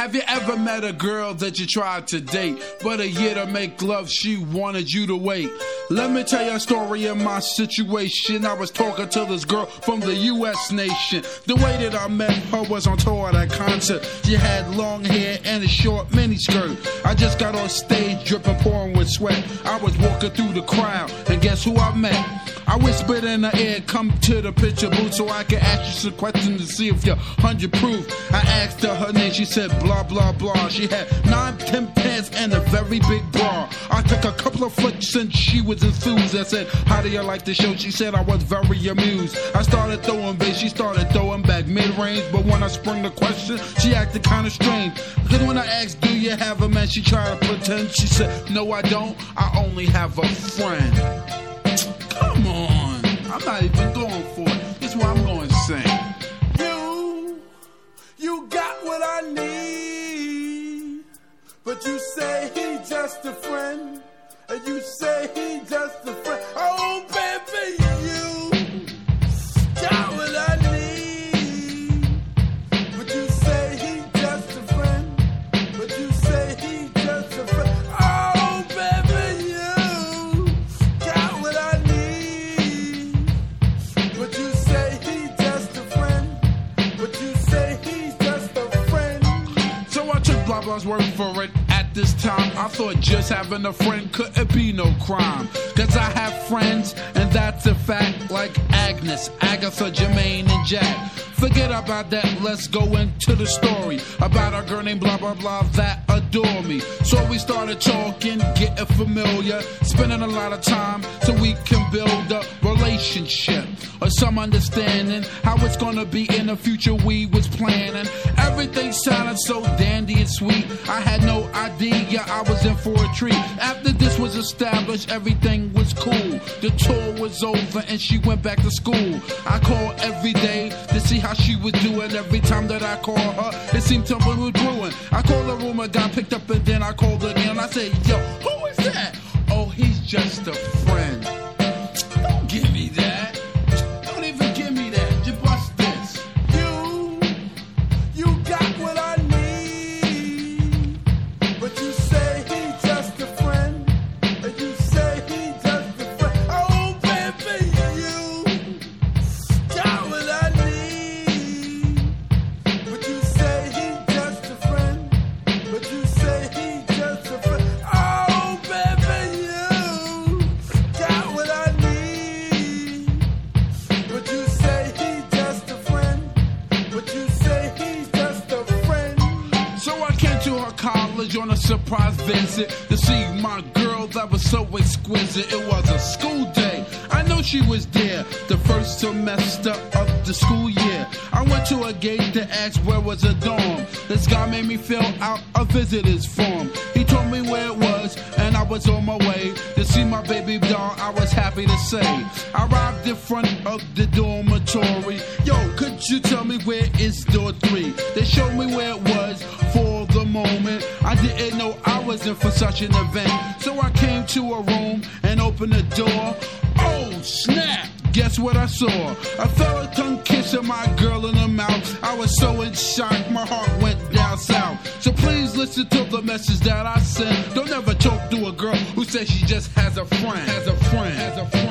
Have you ever met a girl that you tried to date, but a year to make love she wanted you to wait? Let me tell you a story of my situation. I was talking to this girl from the U.S. nation. The way that I met her was on tour at a concert. She had long hair and a short miniskirt. I just got on stage dripping, pouring with sweat. I was walking through the crowd, and guess who I met? I whispered in her ear, come to the picture booth so I can ask you some questions to see if you're 100 proof. I asked her name, she said blah, blah, blah. She had 9, 10 pants and a very big bra. I took a couple of flicks and she was enthused. I said, how do you like the show? She said I was very amused. I started throwing bass, she started throwing back mid-range. But when I sprung the question, she acted kind of strange. Because when I asked, do you have a man? She tried to pretend. She said, no I don't, I only have a friend. Come on, I'm not even going for it. This is what I'm going to sing. You got what I need, but you say he just a friend, and you say he just a friend. Oh baby, you got what I need, but you say he just a friend, but you say he just a friend. Oh baby, you got what I need, but you say he just a friend, but you say he's just a friend. So I took blah blah's word for it. At this time, I thought just having a friend couldn't be no crime. Cause I have friends, and that's a fact, like Agnes, Agatha, Jermaine, and Jack. Forget about that, let's go into the story about a girl named blah blah blah that adore me. So we started talking, getting familiar, spending a lot of time so we can build a relationship or some understanding how it's gonna be in the future. We was planning, everything sounded so dandy and sweet. I had no idea I was in for a treat. After this was established, everything was cool. The tour was over and she went back to school. I called every day to see how she was doing. Every time that I called her, it seemed something was brewing. I called the room, I got picked up, and then I called again. I said, yo, who is that? Oh, he's just a friend. Don't give me that. Don't even give me that. Just bust this. You got what I need, but you say he just a friend, and you say he just a friend. Oh baby, you got what I need, but you say he just a friend, but you say he just a friend. Oh baby, you got what I need, but you say he just a friend, but you say he's just a friend. So I came to her college on a surprise visit to see my girl that was so exquisite. It was a school day, I know she was there, the first semester of the school year. I went to a gate to ask where was a dorm. This guy made me fill out a visitor's form. He told me where it was, and I was on my way to see my baby doll. I was happy to say I arrived in front of the dormitory. Yo, could you tell me where is door 3? They showed me where it was. For the moment, I didn't know I was in for such an event. So I came to a room and opened the door. Oh snap, guess what I saw? A fella tongue kissing my girl in the mouth. I was so in shock, my heart went down south. So please listen to the message that I sent. Don't ever talk to a girl who says she just has a friend.